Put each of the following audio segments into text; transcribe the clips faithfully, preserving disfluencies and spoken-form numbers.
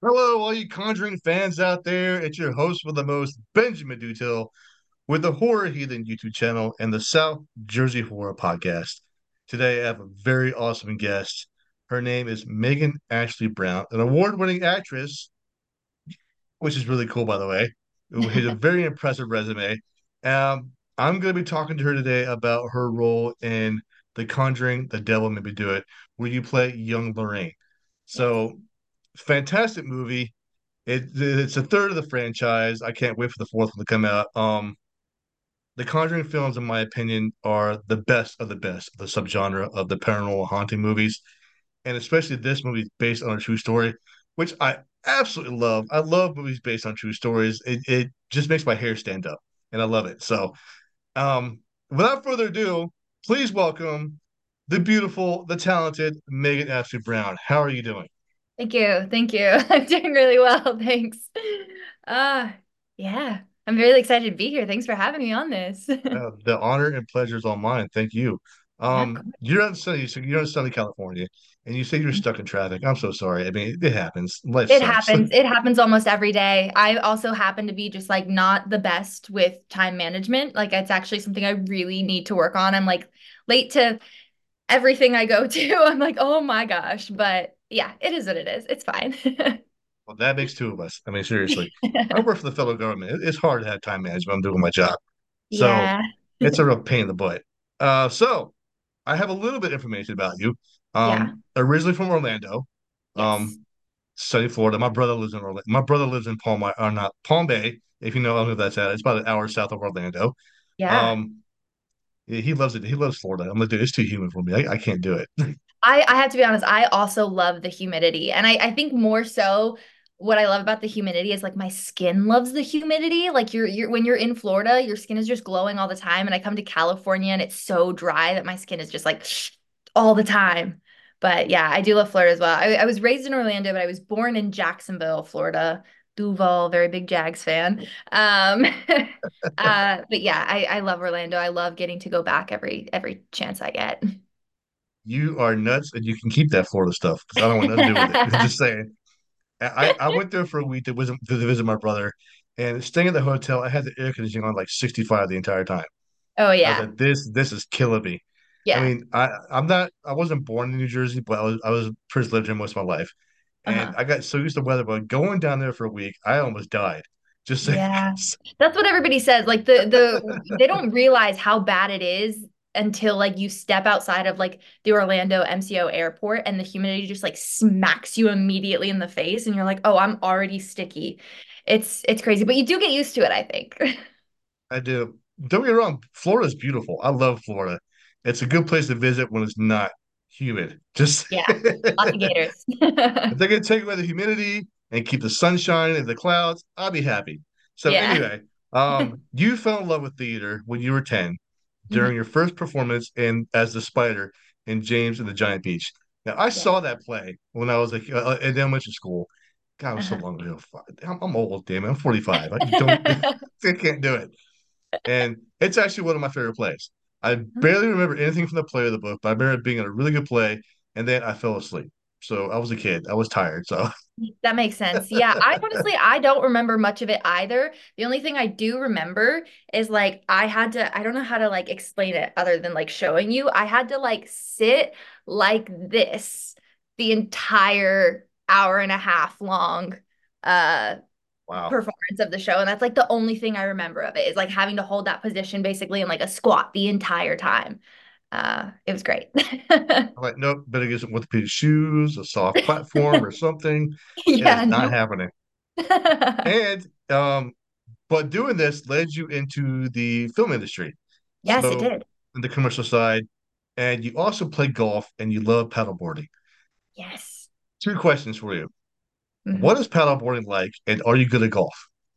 Hello, all you Conjuring fans out there. It's your host with the most, Benjamin Dutil, with the Horror Heathen YouTube channel and the South Jersey Horror Podcast. Today, I have a very awesome guest. Her name is Megan Ashley Brown, an award-winning actress, which is really cool, by the way, who has a very impressive resume. Um, I'm going to be talking to her today about her role in The Conjuring, The Devil Made Me Do It, where you play young Lorraine. Yes. So, fantastic movie. It, it's a third of the franchise. I can't wait for the fourth one to come out. Um, the Conjuring films, in my opinion, are the best of the best of the subgenre of the paranormal haunting movies, and especially this movie is based on a true story, which I absolutely love. I love movies based on true stories. It it just makes my hair stand up, and I love it. So, um, without further ado, please welcome the beautiful, the talented Megan Ashley Brown. How are you doing? Thank you. Thank you. I'm doing really well. Thanks. Uh, yeah. I'm really excited to be here. Thanks for having me on this. Uh, the honor and pleasure is all mine. Thank you. Yeah, of Um, course. you're in sunny, so you're in sunny California, and you say you're stuck in traffic. I'm so sorry. I mean, it happens. Life It sucks. happens. It happens almost every day. I also happen to be just like not the best with time management. Like it's actually something I really need to work on. I'm like late to everything I go to. I'm like, oh my gosh. But yeah, it is what it is. It's fine. Well, that makes two of us. I mean, seriously, I work for the federal government. It- It's hard to have time management. I'm doing my job, so Yeah. it's a real pain in the butt. Uh, so I have a little bit of information about you. Yeah. Um, originally from Orlando, Yes. um, sunny Florida. My brother lives in Orlando. My brother lives in Palm, or not Palm Bay. If you know, I don't know if that's at. It's about an hour south of Orlando. Yeah. Um, Yeah, he loves it. He loves Florida. I'm like, dude, it's too humid for me. I, I can't do it. I, I have to be honest, I also love the humidity. And I, I think more so what I love about the humidity is like my skin loves the humidity. Like you're you're when you're in Florida, your skin is just glowing all the time. And I come to California and it's so dry that my skin is just like all the time. But yeah, I do love Florida as well. I, I was raised in Orlando, but I was born in Jacksonville, Florida. Duval, very big Jags fan. Um, uh, but yeah, I, I love Orlando. I love getting to go back every every chance I get. You are nuts, and you can keep that Florida stuff because I don't want nothing to do with it. I'm just saying. I, I went there for a week to visit, to visit my brother, and staying at the hotel, I had the air conditioning on like sixty-five the entire time. Oh I was yeah. like, this this is killing me. I Yeah. mean, I I'm not I wasn't born in New Jersey, but I was I was Prince lived here most of my life, and Uh-huh. I got so used to weather. But going down there for a week, I almost died. Just saying. Yeah. That's what everybody says. Like the the they don't realize how bad it is until like you step outside of like the Orlando M C O airport and the humidity just like smacks you immediately in the face and you're like, "Oh, I'm already sticky." It's it's crazy, but you do get used to it, I think. I do. Don't get me wrong, Florida's beautiful. I love Florida. It's a good place to visit when it's not humid. Just Yeah. Lots of if gators. they can take away the humidity and keep the sunshine and the clouds, I'll be happy. So Yeah. anyway, um, you fell in love with theater when you were ten during Mhm. your first performance in as the Spider in James and the Giant Peach. Now I Yeah. saw that play when I was like uh, in elementary school. God, it was so Uh-huh. long ago. I'm, I'm old, damn it. I'm forty-five. I don't, I can't do it. And it's actually one of my favorite plays. I barely remember anything from the play or the book, but I remember it being a really good play. And then I fell asleep. So I was a kid. I was tired. So That makes sense. Yeah, I honestly I don't remember much of it either. The only thing I do remember is like I had to I don't know how to like explain it other than like showing you. I had to like sit like this the entire hour and a half long uh wow. performance of the show and that's like the only thing I remember of it is like having to hold that position basically in like a squat the entire time. Uh it was great. I'm like, nope, better get some orthopedic shoes, a soft platform or something. It Yeah, is not no. happening. And um, but doing this led you into the film industry. Yes, it So did. in the commercial side, and you also play golf and you love paddleboarding. Yes. Two questions for you. What Mhm. is paddleboarding like, and are you good at golf?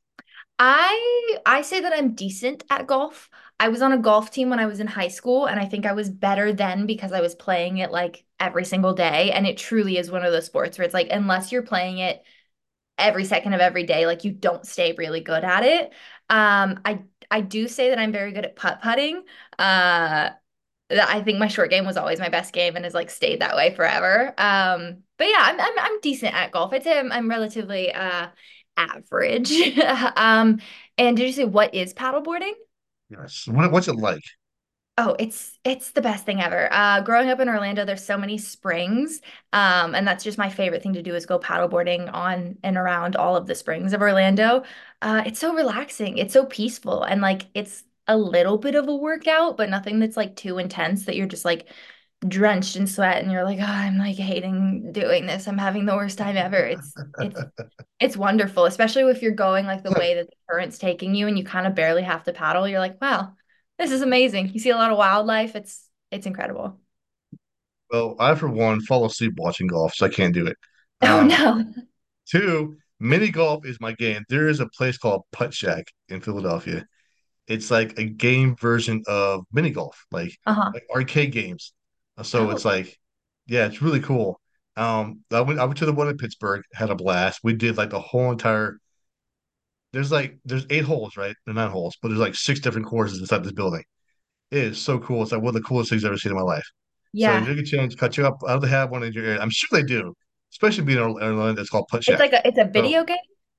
I I say that I'm decent at golf. I was on a golf team when I was in high school, and I think I was better then because I was playing it like every single day. And it truly is one of those sports where it's like, unless you're playing it every second of every day, like you don't stay really good at it. Um, I I do say that I'm very good at putt-putting. Uh, I think my short game was always my best game and has like stayed that way forever. Um, but yeah, I'm I'm I'm decent at golf. I'd say I'm I'm relatively uh average. Um, and did you say what is paddleboarding? Yes. What, what's it like? Oh, it's it's the best thing ever. Uh, growing up in Orlando, there's so many springs, um, and that's just my favorite thing to do is go paddleboarding on and around all of the springs of Orlando. Uh, it's so relaxing. It's so peaceful, and like it's a little bit of a workout, but nothing that's like too intense that you're just like drenched in sweat and you're like, oh, I'm like hating doing this. I'm having the worst time ever. It's it's it's wonderful, especially if you're going like the way that the current's taking you and you kind of barely have to paddle. You're like, wow, this is amazing. You see a lot of wildlife. It's it's incredible. Well, I for one fall asleep watching golf, so I can't do it. Oh Um, no. Two, mini golf is my game. There is a place called Putt Shack in Philadelphia. It's like a game version of mini golf, like Uh-huh. like arcade games. Uh, So Oh, it's like, yeah, it's really cool. Um, I went I went to the one in Pittsburgh, had a blast. We did like the whole entire. There's like there's eight holes, right? They're nine holes, but there's like six different courses inside this building. It is so cool. It's like one of the coolest things I've ever seen in my life. So if yeah. you get a chance, cut you up. I don't have one in your area. I'm sure they do, especially being in Orlando. It's called Putt It's Shack. like a it's a So video game.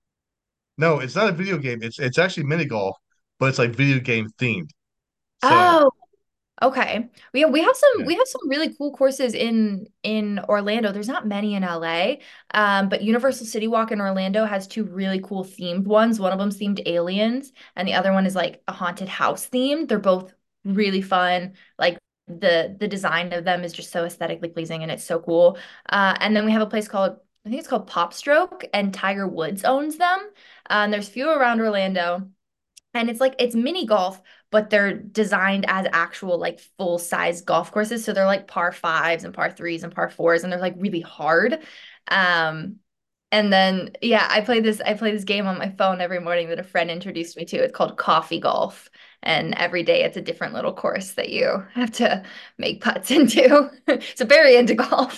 no, it's not a video game. It's it's actually mini golf, but it's like video game themed. So Oh, okay. We we have some yeah, we have some really cool courses in in Orlando. There's not many in L A. Um, but Universal City Walk in Orlando has two really cool themed ones. One of them's themed aliens, and the other one is like a haunted house themed. They're both really fun. Like the the design of them is just so aesthetically pleasing and it's so cool. Uh, and then we have a place called I think it's called Pop Stroke, and Tiger Woods owns them. Uh, and there's few around Orlando. And it's like it's mini golf, but they're designed as actual like full size golf courses. So they're like par fives and par threes and par fours, and they're like really hard. Um, and then yeah, I play this I play this game on my phone every morning that a friend introduced me to. It's called Coffee Golf. And every day it's a different little course that you have to make putts into. So very into golf.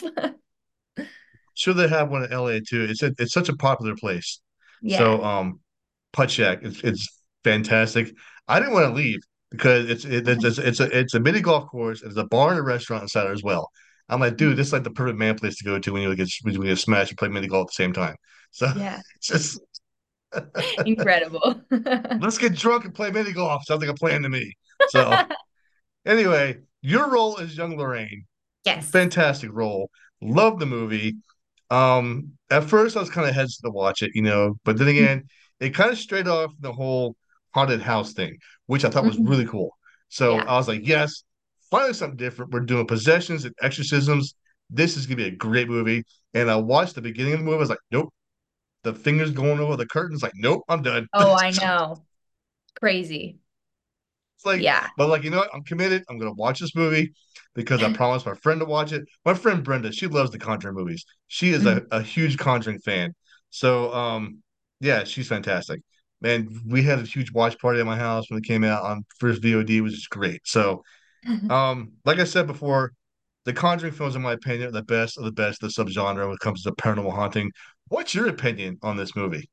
sure they have one in L A too. It's a, it's such a popular place. Yeah. So um, Putt Shack, it's it's fantastic. I didn't want to leave because it's it, it's it's it's a it's a mini golf course. There's a bar and a restaurant inside it as well. I'm like, dude, this is like the perfect man place to go to when you get when you get smashed and play mini golf at the same time. So Yeah. it's just Incredible. let's get drunk and play mini golf. Sounds like a plan to me. So anyway, your role as young Lorraine, Yes. fantastic role. Love the movie. Um, at first I was kind of hesitant to watch it, you know, but then again, it kind of strayed off the whole haunted house thing, which I thought was really Mhm. cool. So Yeah. I was like, yes, finally something different. We're doing possessions and exorcisms. This is gonna be a great movie. And I watched the beginning of the movie. I was like, nope. The fingers going over the curtains. Like, nope, I'm done. Oh, I know. Crazy. It's like, Yeah. but like, you know what? I'm committed. I'm gonna watch this movie because I promised my friend to watch it. My friend Brenda, she loves the Conjuring movies. She is a, Mhm. a huge Conjuring fan. So um, yeah, she's fantastic. Man, we had a huge watch party at my house when it came out on first V O D, which is great. So um, like I said before, the Conjuring films, in my opinion, are the best of the best of the subgenre when it comes to paranormal haunting. What's your opinion on this movie?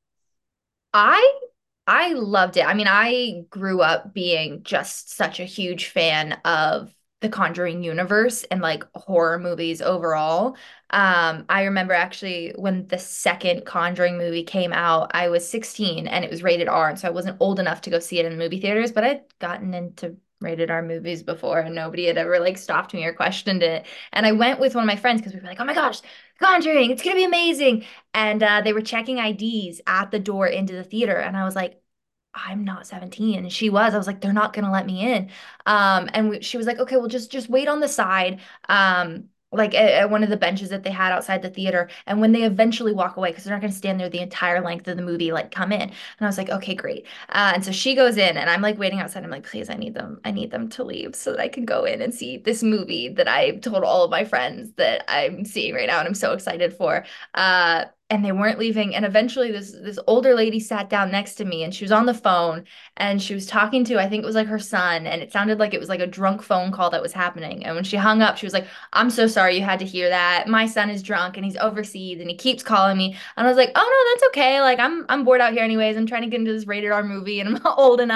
I I loved it. I mean, I grew up being just such a huge fan of the Conjuring universe and like horror movies overall. Um, I remember actually when the second Conjuring movie came out, I was sixteen and it was rated R, and so I wasn't old enough to go see it in movie theaters, but I'd gotten into rated R movies before and nobody had ever like stopped me or questioned it. And I went with one of my friends because we were like, "Oh my gosh, Conjuring, it's gonna be amazing." And uh, they were checking I Ds at the door into the theater. And I was like, I'm not seventeen. And she was. I was like, they're not gonna let me in. Um, and we, she was like, okay, well, just just wait on the side. Um, like at, at one of the benches that they had outside the theater. And when they eventually walk away, because they're not gonna stand there the entire length of the movie, like come in. And I was like, okay, great. Uh, and so she goes in, and I'm like waiting outside. I'm like, please, I need them. I need them to leave so that I can go in and see this movie that I told all of my friends that I'm seeing right now, and I'm so excited for. Uh, and they weren't leaving, and eventually this this older lady sat down next to me, and she was on the phone, and she was talking to, I think it was like her son, and it sounded like it was like a drunk phone call that was happening. And when she hung up, she was like, I'm so sorry you had to hear that. My son is drunk and he's overseas and he keeps calling me. And I was like, oh no, that's okay, like i'm i'm bored out here anyways. I'm trying to get into this rated R movie and I'm not old enough.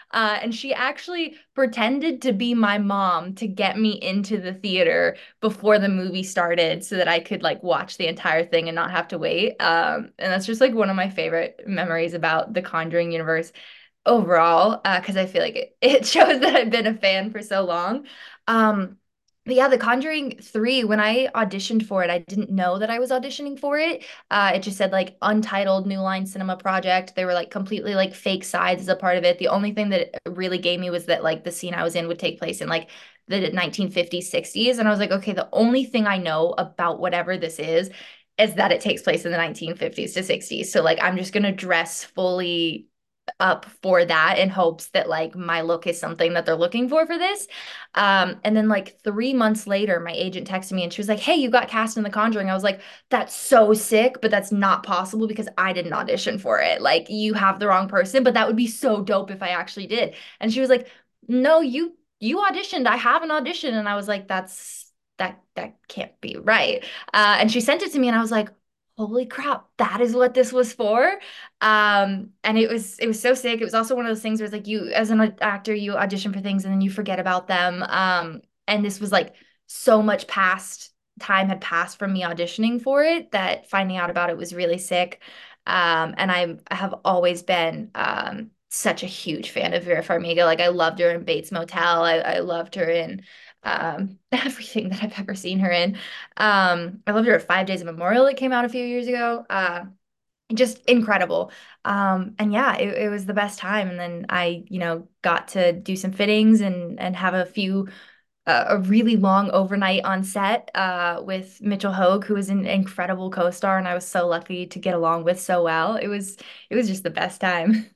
Uh, and she actually pretended to be my mom to get me into the theater before the movie started so that I could like watch the entire thing and not have to wait. Um, and that's just like one of my favorite memories about the Conjuring universe overall, uh, because I feel like it, it shows that I've been a fan for so long. Um, but yeah, The Conjuring three, when I auditioned for it, I didn't know that I was auditioning for it. Uh, it just said like untitled New Line Cinema Project. They were like completely like fake sides as a part of it. The only thing that it really gave me was that like the scene I was in would take place in like the nineteen fifties, sixties. And I was like, okay, the only thing I know about whatever this is is that it takes place in the nineteen fifties to sixties. So like I'm just gonna dress fully up for that in hopes that like my look is something that they're looking for for this. Um, and then like three months later, my agent texted me and she was like, "Hey, you got cast in The Conjuring." I was like, "That's so sick, but that's not possible because I didn't audition for it. Like you have the wrong person, but that would be so dope if I actually did." And she was like, "No, you you auditioned. I have an audition." And I was like, "That's that that can't be right." Uh, and she sent it to me and I was like, "Holy crap, that is what this was for." Um, and it was it was so sick. It was also one of those things where it's like you as an actor, you audition for things and then you forget about them. Um, and this was like so much past time had passed from me auditioning for it that finding out about it was really sick. Um, and I have always been um such a huge fan of Vera Farmiga. Like I loved her in Bates Motel. I, I loved her in um everything that I've ever seen her in. Um, I loved her at Five Days of Memorial that came out a few years ago. Uh, just incredible. Um, and yeah, it, it was the best time. And then I, you know, got to do some fittings and and have a few uh, a really long overnight on set uh, with Mitchell Hogue, who was an incredible co-star, and I was so lucky to get along with so well. It was it was just the best time.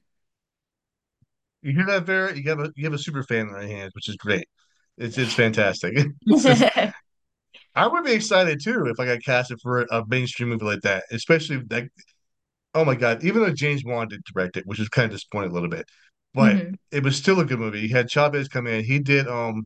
You hear that, Vera? You have a you have a super fan in your hands, which is great. It's it's fantastic. It's just I would be excited too if I got casted for a mainstream movie like that, especially like oh my God, even though James Wan did direct it, which is kind of disappointing a little bit, but Mhm. it was still a good movie. He had Chavez come in. He did um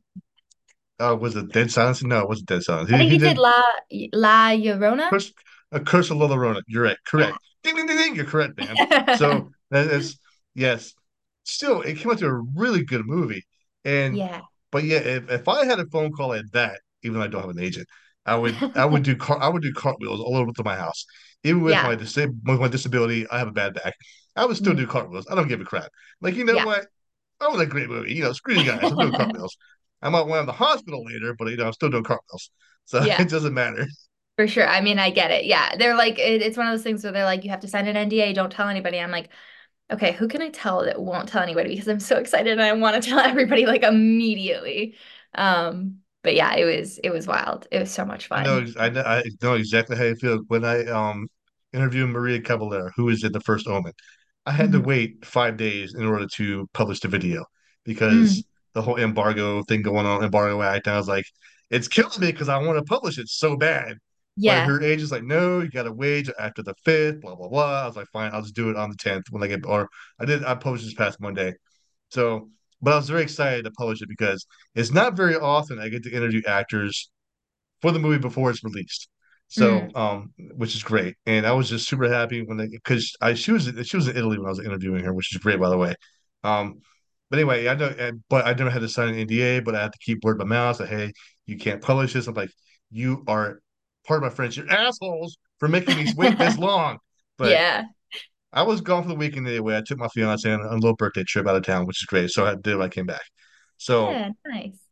uh was it Dead Silence? No, it wasn't Dead Silence. I He think he he did did La La Llorona. Curse a Curse of La Llorona. You're right, Yeah. correct. Ding ding ding ding. You're correct, man. So that is yes. Still, it came out to a really good movie. And Yeah. but yeah, if, if I had a phone call like that, even though I don't have an agent, I would I would do car I would do cartwheels all over to my house. Even with my Yeah. disab with my disability, I have a bad back. I would still do Mhm. cartwheels. I don't give a crap. Like, you know Yeah. what? That was a great movie. You know, screw you guys. I'm doing cartwheels. I might wind up in the hospital later, but you know, I'm still doing cartwheels. So Yeah. it doesn't matter. For sure. I mean, I get it. Yeah. They're like, it, it's one of those things where they're like, you have to sign an N D A, don't tell anybody. I'm like, okay, who can I tell that won't tell anybody because I'm so excited and I want to tell everybody like immediately. Um, but yeah, it was it was wild. It was so much I know, fun. I know, I know exactly how you feel when I um interviewed Maria Caballero, who is in The First Omen. I had to Mhm. wait five days in order to publish the video Mm. because the whole embargo thing going on, embargo act. And I was like, it's killing me because I want to publish it so bad. But Yeah. her agent's like, no, you got to wait after the fifth, blah blah blah. I was like, fine, I'll just do it on the tenth when I get. Or I did. I published this past Monday, so. But I was very excited to publish it because it's not very often I get to interview actors for the movie before it's released. So, Mm. um, which is great, and I was just super happy when they because I she was she was in Italy when I was interviewing her, which is great by the way. Um, but anyway, I know, but I never had to sign an N D A, but I had to keep word of my mouth. Say, hey, you can't publish this. I'm like, you are part of my friends. You're assholes for making me wait this long. But Yeah. I was gone for the weekend anyway. I took my fiance on a little birthday trip out of town, which is great. So I did when I came back. So Yeah, nice.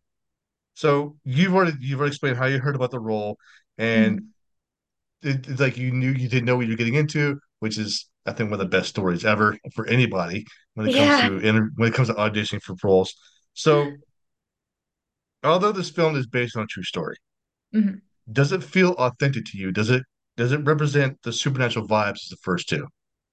so you've already you've already explained how you heard about the role, and Mhm. it, it's like you knew you didn't know what you're getting into, which is I think one of the best stories ever for anybody when it comes Yeah. to inter- when it comes to auditioning for roles. So although this film is based on a true story, Mhm. does it feel authentic to you? Does it does it represent the supernatural vibes as the first two?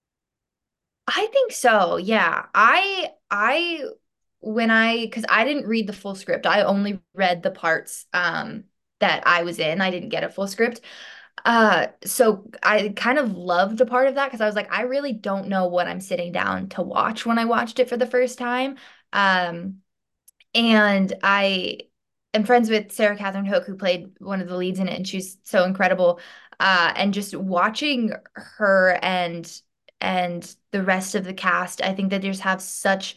I think so. Yeah. I I when I because I didn't read the full script. I only read the parts um that I was in. I didn't get a full script. Uh, so I kind of loved a part of that because I was like, I really don't know what I'm sitting down to watch when I watched it for the first time. Um, and I am friends with Sarah Catherine Hook, who played one of the leads in it, and she's so incredible. Uh, and just watching her and and the rest of the cast, I think that they just have such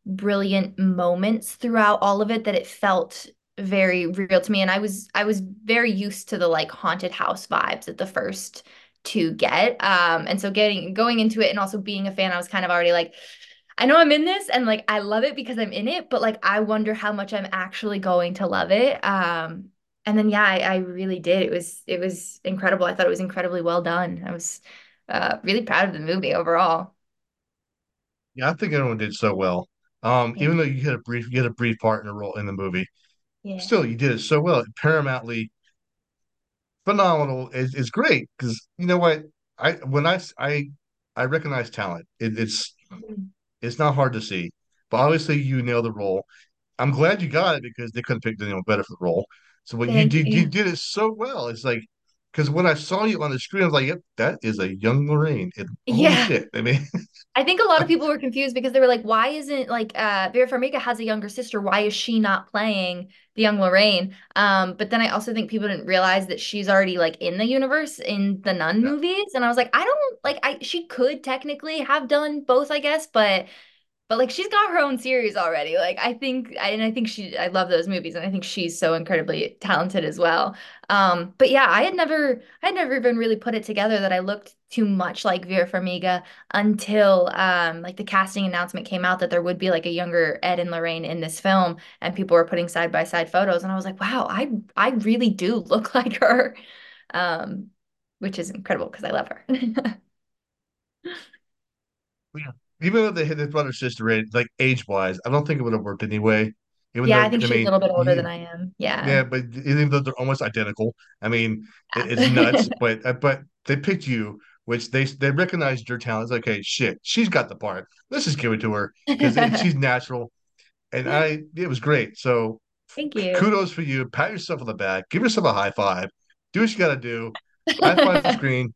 brilliant moments throughout all of it that it felt very real to me. And I was I was very used to the like haunted house vibes that the first two get. Um, and so getting going into it and also being a fan, I was kind of already like, I know I'm in this and like I love it because I'm in it, but like I wonder how much I'm actually going to love it. Um, and then yeah, I, I really did. It was it was incredible. I thought it was incredibly well done. I was uh really proud of the movie overall. Yeah, I think everyone did so well. Um, Thank even though you had a brief you had a brief part in a role in the movie, you. still you did it so well. Paramountly phenomenal is is great because you know what I when I I I recognize talent. It, it's Yeah. it's not hard to see, but obviously you nailed the role. I'm glad you got it because they couldn't pick anyone better for the role. So what you Thank did, you you. did it so well. It's like because when I saw you on the screen, I was like, "Yep, that is a young Lorraine." And holy Yeah. shit! I mean, I think a lot of people were confused because they were like, why isn't like uh Vera Farmiga has a younger sister. Why is she not playing the young Lorraine? Um, but then I also think people didn't realize that she's already like in the universe in the Nun yeah, movies. And I was like, I don't like I she could technically have done both, I guess, but but like she's got her own series already. Like I think and I think she I love those movies and I think she's so incredibly talented as well. Um, but yeah, I had never I had never even really put it together that I looked too much like Vera Farmiga until um like the casting announcement came out that there would be like a younger Ed and Lorraine in this film and people were putting side by side photos and I was like, wow, I I really do look like her. Um, which is incredible because I love her. yeah. Even though they hit their brother sister rate, like age wise, I don't think it would have worked anyway. Even Yeah, though I think I she's a mean, little bit older you, than I am. Yeah. yeah, but even though they're almost identical, I mean, it, it's Yeah. nuts. But uh, but they picked you, which they they recognized your talent. It's like, okay, shit, she's got the part. Let's just give it to her because she's natural. And I, it was great. So Thank you. kudos for you. Pat yourself on the back. Give yourself a high five. Do what you got to do. High five the screen.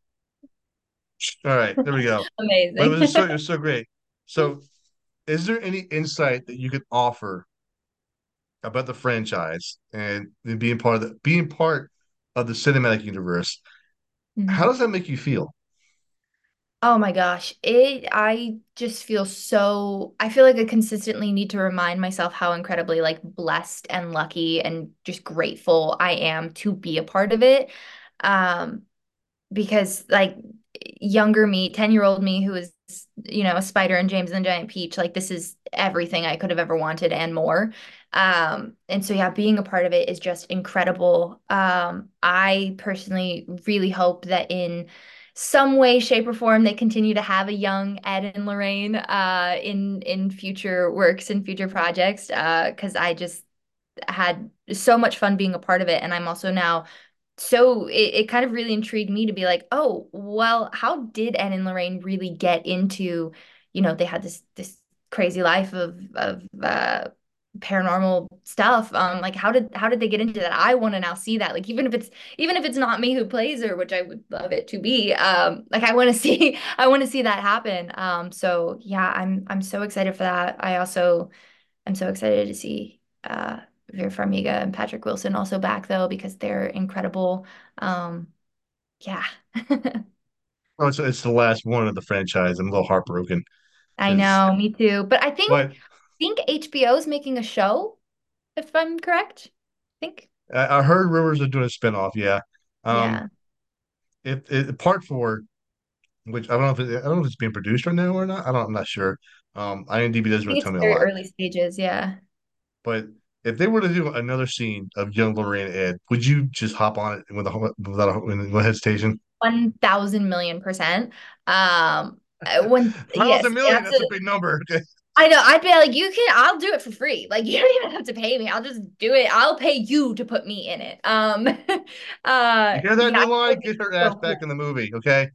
All right, there we go. But it Amazing. was so it was so great. So, is there any insight that you could offer about the franchise and being part of the being part of the cinematic universe? How Mhm. does that make you feel? Oh my gosh. It I just feel so I feel like I consistently need to remind myself how incredibly like blessed and lucky and just grateful I am to be a part of it. Um because like younger me, ten-year-old me who is, you know, a spider and James and the Giant Peach, like this is everything I could have ever wanted and more. Um, and so yeah, being a part of it is just incredible. Um, I personally really hope that in some way, shape, or form they continue to have a young Ed and Lorraine uh in in future works and future projects. Uh, because I just had so much fun being a part of it. And I'm also now so it, it kind of really intrigued me to be like, oh, well, how did Ed and Lorraine really get into, you know, they had this this crazy life of of uh paranormal stuff. Um, like how did how did they get into that? I want to now see that. Like even if it's even if it's not me who plays her, which I would love it to be, um, like I want to see I want to see that happen. Um, so yeah, I'm I'm so excited for that. I also I'm so excited to see uh, Vera Farmiga and Patrick Wilson also back though because they're incredible. Um, yeah, Oh, it's it's the last one of the franchise. I'm a little heartbroken I because, know, me too. But I think but think H B O is making a show, if I'm correct. I think. I, I heard rumors of doing a spinoff. Yeah. Um, Yeah. if, if part four, which I don't know if it, I don't know if it's being produced right now or not. I don't. I'm not sure. Um, IMDb I doesn't really think tell it's me a very lot. early stages. Yeah. But if they were to do another scene of young Lorraine and Ed, would you just hop on it with a, without a, with no hesitation? One thousand million percent. Um, uh, when, yes, Thousand million. That's a absolutely. big number. I know. I'd be like, you can, I'll do it for free. Like, you don't even have to pay me. I'll just do it. I'll pay you to put me in it. Um, uh, You hear that yeah, I new think that line? would be Get her ass so back cool. in the movie, okay?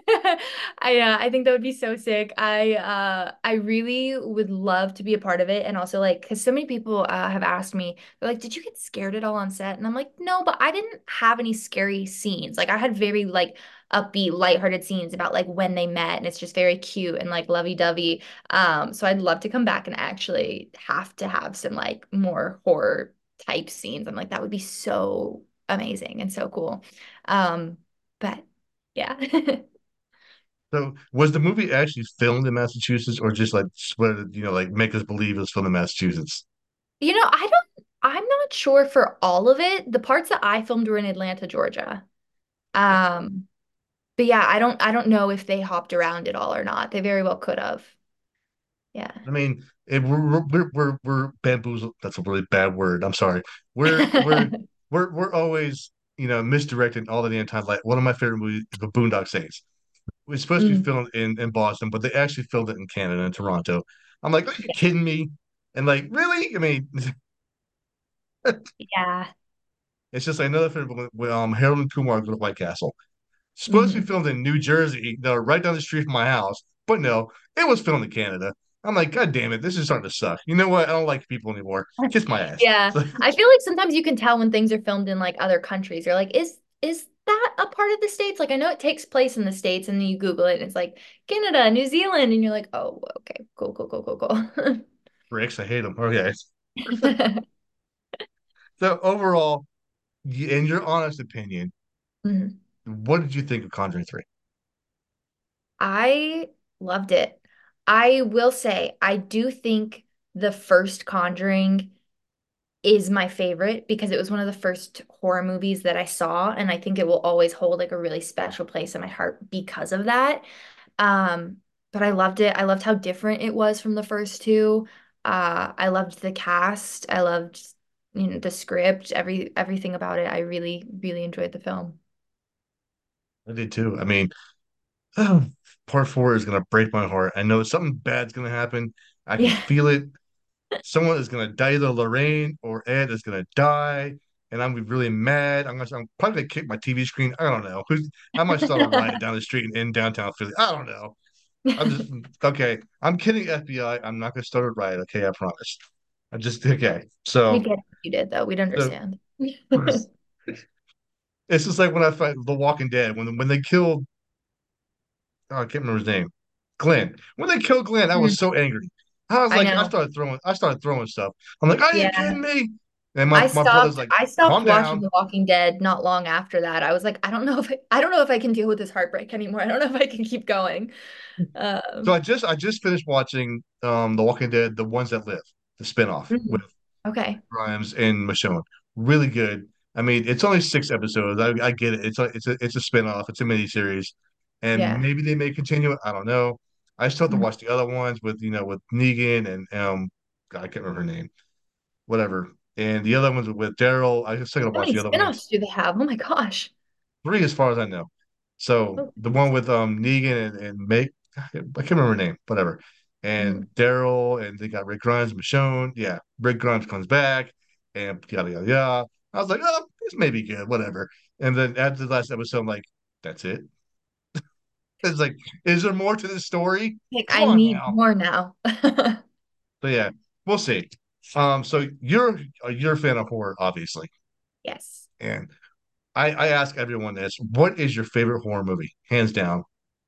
I uh, I think that would be so sick. I uh I really would love to be a part of it and also like because so many people uh, have asked me they're like did you get scared at all on set and I'm like no but I didn't have any scary scenes like I had very like upbeat lighthearted scenes about like when they met and it's just very cute and like lovey-dovey um so I'd love to come back and actually have to have some like more horror type scenes. I'm like that would be so amazing and so cool um but yeah. So was the movie actually filmed in Massachusetts or just like spread, you know, like make us believe it was filmed in Massachusetts? You know, I don't, I'm not sure for all of it. The parts that I filmed were in Atlanta, Georgia. Okay. Um, but yeah, I don't, I don't know if they hopped around at all or not. They very well could have. Yeah. I mean, it, we're, we're we're we're bamboozled. That's a really bad word. I'm sorry. We're we're we're we're always, you know, misdirected all the damn time. Like one of my favorite movies is The Boondock Saints. It was supposed to be Mm, filmed in in Boston, but they actually filmed it in Canada in Toronto. I'm like, are you kidding me? And like, really? I mean, yeah. it's just like another film with, with um Harold and Kumar go to White Castle. Supposed to be Hmm. filmed in New Jersey, no, right down the street from my house. But no, it was filmed in Canada. I'm like, God damn it, this is starting to suck. You know what? I don't like people anymore. Kiss my ass. Yeah. So, I feel like sometimes you can tell when things are filmed in like other countries. You're like, is is that a part of the States? Like I know it takes place in the States and then you Google it and it's like Canada, New Zealand, and you're like, oh, okay, cool, cool, cool, cool, cool. Bricks, I hate them. Okay. So overall, in your honest opinion, Mhm. what did you think of Conjuring three? I loved it. I will say, I do think the first Conjuring is my favorite because it was one of the first horror movies that I saw, and I think it will always hold like a really special place in my heart because of that. Um, but I loved it. I loved how different it was from the first two. Uh, I loved the cast. I loved, you know, the script, every everything about it. I really, really enjoyed the film. I did too. I mean, oh, part four is gonna break my heart. I know something bad's gonna happen. I can Yeah. feel it. Someone is gonna die. Either Lorraine or Ed is gonna die, and I'm gonna be really mad. I'm gonna, I'm probably gonna kick my T V screen. I don't know. Who's I might start a riot down the street in, in downtown Philly. I don't know. I'm just okay. I'm kidding, F B I. I'm not gonna start a riot. Okay, I promise. I'm just okay. We'd So, get if you did though. We'd so understand. it's just like when I fight The Walking Dead when when they killed. Oh, I can't remember his name. Glenn. When they killed Glenn, I was Mm, so angry. I was I like, I know. started throwing. I started throwing stuff. I'm like, are you Yeah. kidding me? And my I my brother's stopped like, I stopped calm watching down. The Walking Dead not long after that. I was like, I don't know if I, I don't know if I can deal with this heartbreak anymore. I don't know if I can keep going. So Um, I just I just finished watching um The Walking Dead, The Ones That Live, the spinoff with mhm. Okay. Grimes and Michonne. Really good. I mean, it's only six episodes. I, I get it. It's a it's a it's a spinoff. It's a miniseries, and Yeah. maybe they may continue it. I don't know. I still have to Mhm. watch the other ones with you know with Negan and um God, I can't remember her name. Whatever. And the other ones with Daryl. I still gotta How watch many the other ones. spin-offs do they have? Oh my gosh. Three, as far as I know. So Oh, the one with um Negan and, and Meg, I can't remember her name, whatever. mhm. And Daryl, and they got Rick Grimes, Michonne. Yeah, Rick Grimes comes back, and yada yada yada. I was like, oh, this may be good, whatever. And then after the last episode, I'm like, that's it. It's like, is there more to this story? Like, Come I on need now. more now. So yeah, we'll see. Um, so you're you're a fan of horror, obviously, Yes. and I, I ask everyone this: what is your favorite horror movie, hands down?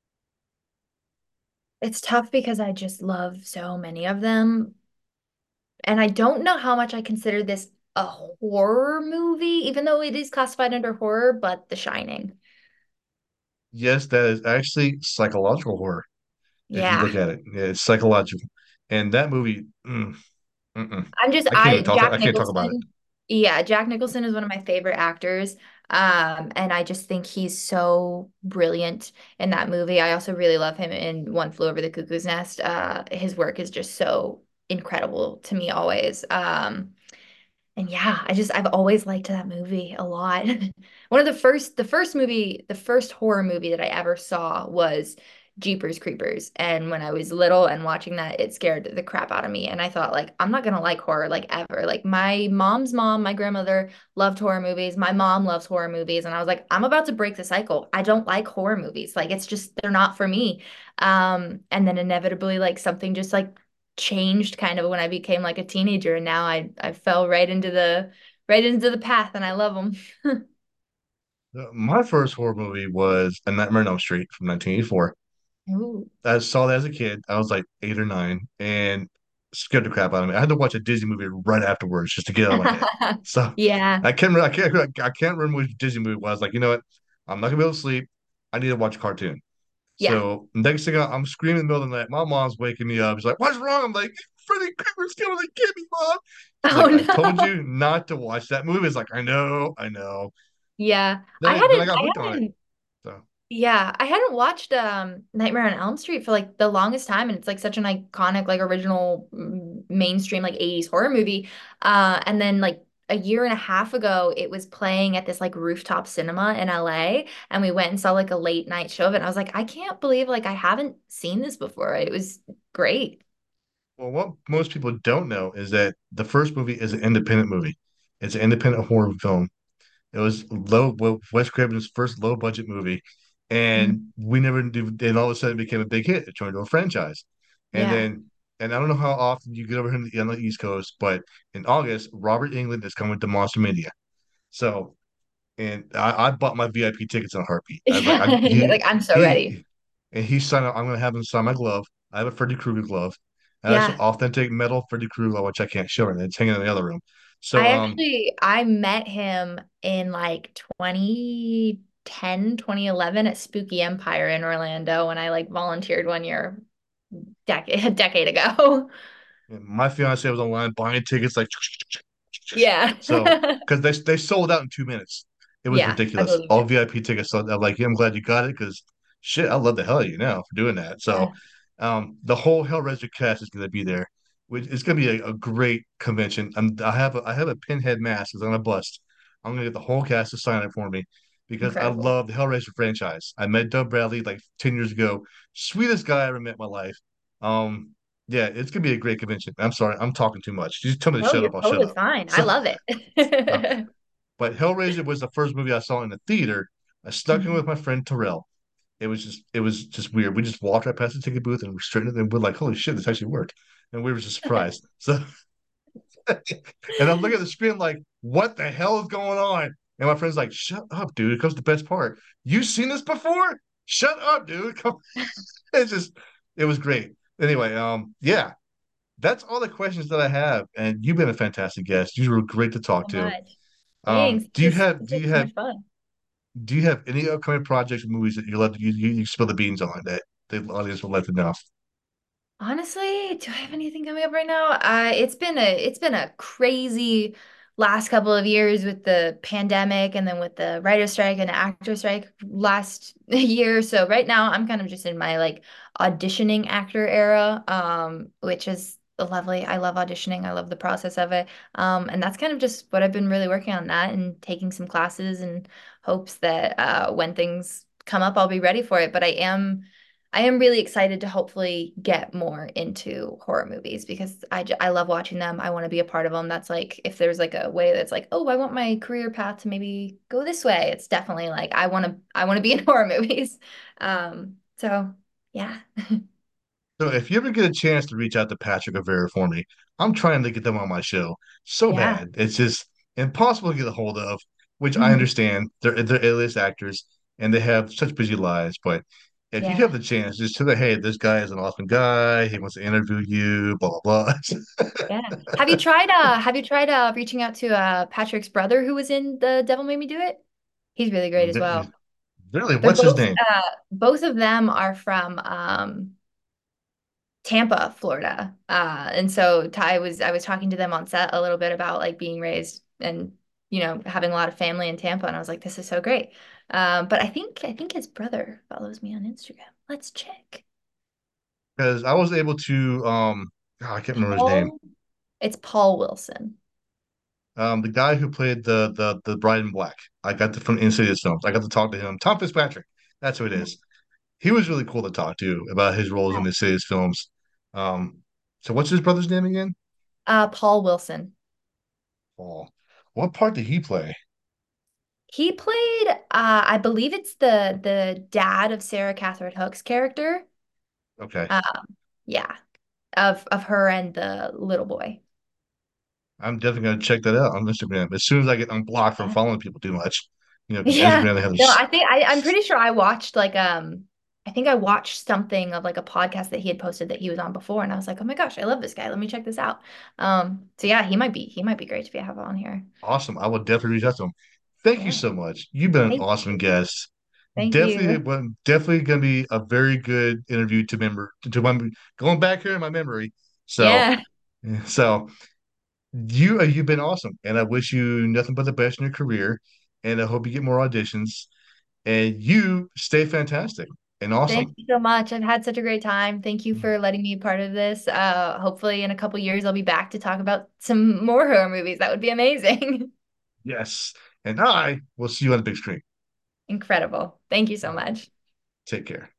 It's tough because I just love so many of them. And I don't know how much I consider this a horror movie, even though it is classified under horror, but The Shining. Yes, that is actually psychological horror. If you Yeah. look at it, yeah, it's psychological. And that movie, mm, mm-mm. I'm just I can't even I talk. Jack I can't talk about it. Nicholson. Yeah, Jack Nicholson is one of my favorite actors. Um, and I just think he's so brilliant in that movie. I also really love him in One Flew Over the Cuckoo's Nest. Uh, his work is just so incredible to me always. Um, and yeah, I just I've always liked that movie a lot. One of the first the first movie, the first horror movie that I ever saw was Jeepers Creepers. And when I was little and watching that, it scared the crap out of me. And I thought like I'm not gonna like horror like ever. Like my mom's mom, my grandmother loved horror movies. My mom loves horror movies. And I was like, I'm about to break the cycle. I don't like horror movies. Like it's just they're not for me. Um, and then inevitably like something just like changed kind of when I became like a teenager, and now I I fell right into the right into the path, and I love them. Uh, My first horror movie was A Nightmare on Elm Street from nineteen eighty-four. Ooh. I saw that as a kid. I was like eight or nine, and scared the crap out of me. I had to watch a Disney movie right afterwards just to get it out of my head. So Yeah. I can't. remember- I can't. I can't remember which Disney movie it was. Like, you know what? I'm not gonna be able to sleep. I need to watch a cartoon. Yeah. So next thing I, I'm screaming in the middle of the night. My mom's waking me up. She's like, "What's wrong?" I'm like, "Freddy Krueger's coming to get me, mom." She's Oh like, "I told no. you not to watch that movie." It's like, I know, I know. Yeah. Then I I then I hadn't got I hooked on it. hadn't So Yeah, I hadn't watched um Nightmare on Elm Street for like the longest time, and it's like such an iconic, like original mm, mainstream like eighties horror movie. Uh, and then like a year and a half ago, it was playing at this like rooftop cinema in L A, and we went and saw like a late night show of it. And I was like, I can't believe like I haven't seen this before. It was great. well, what most people don't know is that the first movie is an independent movie. It's an independent horror film. It was low, well, Wes Craven's first low budget movie, and Mhm. we never do. And all of a sudden, it became a big hit. It turned into a franchise, and Yeah. then, and I don't know how often you get over here on the, on the East Coast, but in August, Robert Englund is coming to Monster Mania. So, and I, I bought my V I P tickets in a heartbeat. I was like, I Yeah. he Like I'm so ready. he, and he signed up. I'm gonna have him sign my glove. I have a Freddy Krueger glove. I actually Yeah. authentic metal Freddy Krueger glove, which I can't show it. It's hanging in the other room. So, I um, actually I met him in like twenty ten, twenty eleven at Spooky Empire in Orlando when I like volunteered one year decade a decade ago. my fiance was online buying tickets like Yeah. so because they they sold out in two minutes. It was Yeah, I ridiculous. believe All it. V I P tickets sold. I'm like, yeah, I'm glad you got it because shit, I love the hell of you now for doing that. So, Yeah, um, the whole Hellraiser cast is going to be there, which it's going to be a, a great convention. I'm I have a I have a pinhead mask because I'm a bust. I'm going to get the whole cast to sign it for me because I incredible. love the Hellraiser franchise. I met Doug Bradley like ten years ago, sweetest guy I ever met in my life. Um, yeah, it's gonna be a great convention. I'm sorry, I'm talking too much. You just tell me to No, shut you're up, I'll shut totally up. fine. I So, love uh, it. but Hellraiser was the first movie I saw in the theater. I stuck in with Mhm. my friend Terrell. It was just it was just weird. We just walked right past the ticket booth and we straightened it and we're like, holy shit, this actually worked. And we were just surprised. So and I'm looking at the screen like, what the hell is going on? And my friend's like, shut up, dude. It comes the best part. You seen this before? Shut up, dude. Come. It's just it was great. Anyway, um, yeah, that's all the questions that I have. And you've been a fantastic guest. You were great to talk So to. much. Um, Thanks. do you This was, have this do was you so have much fun. do you have any upcoming projects or movies that you love to you, you, you spill the beans on that the audience would like to know? Honestly, do I have anything coming up right now? Uh, it's been a it's been a crazy last couple of years with the pandemic and then with the writer strike and the actor strike last year. So right now I'm kind of just in my like auditioning actor era, um, which is lovely. I love auditioning. I love the process of it. Um, and that's kind of just what I've been really working on that and taking some classes in hopes that uh, when things come up, I'll be ready for it. But I am I am really excited to hopefully get more into horror movies because I, j- I love watching them. I want to be a part of them. That's like if there's like a way that's like, oh, I want my career path to maybe go this way. It's definitely like I want to I want to be in horror movies. Um, so yeah. So if you ever get a chance to reach out to Patrick O'Vera for me, I'm trying to get them on my show so Yeah. bad. It's just impossible to get a hold of, which I Mhm. understand. They're they're A-list actors and they have such busy lives. But if you have Yeah. the chance, just to the hey, this guy is an awesome guy. He wants to interview you, blah blah blah. Yeah. Have you tried uh have you tried uh reaching out to uh Patrick's brother who was in The Devil Made Me Do It? He's really great as well. Really, They're what's his both name? uh both of them are from um Tampa, Florida. Uh, and so Ty was I was talking to them on set a little bit about like being raised and you know having a lot of family in Tampa, and I was like, this is so great. Um, but I think I think his brother follows me on Instagram. Let's check. Because I was able to um oh, I can't remember his name. Paul, it's Paul Wilson. Um, the guy who played the the the Bride in Black. I got the from Insidious films. I got to talk to him. Tom Fitzpatrick. That's who it is. He was really cool to talk to about his roles in the Insidious films. Um, so what's his brother's name again? Uh, Paul Wilson. Paul. What part did he play? He played, uh, I believe it's the the dad of Sarah Catherine Hook's character. Okay. Um, yeah, of of her and the little boy. I'm definitely gonna check that out on Instagram as soon as I get unblocked from following people too much. You know, because Yeah. Instagram they have No, this I think I, I'm pretty sure I watched like um I think I watched something of like a podcast that he had posted that he was on before, and I was like, oh my gosh, I love this guy. Let me check this out. Um, so yeah, he might be he might be great to be have on here. awesome. I will definitely reach out to him. Thank you Yeah. so much. You've been an Thank awesome you. guest. Thank definitely, you. well, definitely gonna be a very good interview to remember to my going back here in my memory. So, Yeah. yeah, so you uh, you've been awesome, and I wish you nothing but the best in your career, and I hope you get more auditions, and you stay fantastic and Thank awesome. you so much. I've had such a great time. Thank you for letting me be part of this. Uh, hopefully in a couple years I'll be back to talk about some more horror movies. That would be amazing. Yes, and I will see you on the big screen. Incredible. Thank you so much. Take care.